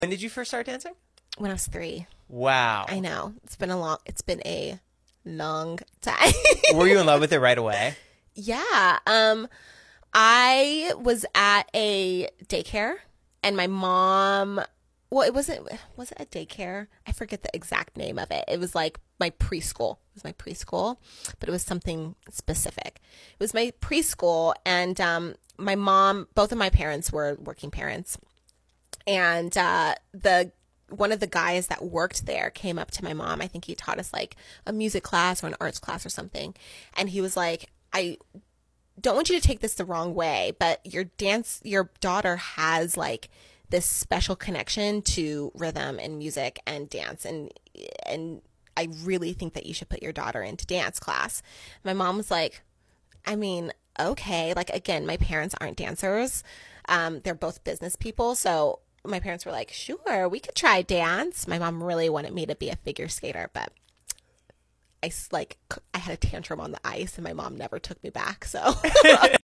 When did you first start dancing? When I was 3. Wow. I know. It's been a long time. Were you in love with it right away? Yeah. I was at a daycare and my mom, well, was it a daycare? I forget the exact name of it. It was like my preschool. It was my preschool, but it was something specific. It was my preschool, and my mom, both of my parents were working parents. And the one of the guys that worked there came up to my mom. I think he taught us like a music class or an arts class or something. And he was like, I don't want you to take this the wrong way, but your daughter has like this special connection to rhythm and music and dance, and I really think that you should put your daughter into dance class. My mom was like, I mean, okay. Like, again, my parents aren't dancers. They're both business people. So my parents were like, sure, we could try dance. My mom really wanted me to be a figure skater, but I had a tantrum on the ice and my mom never took me back. So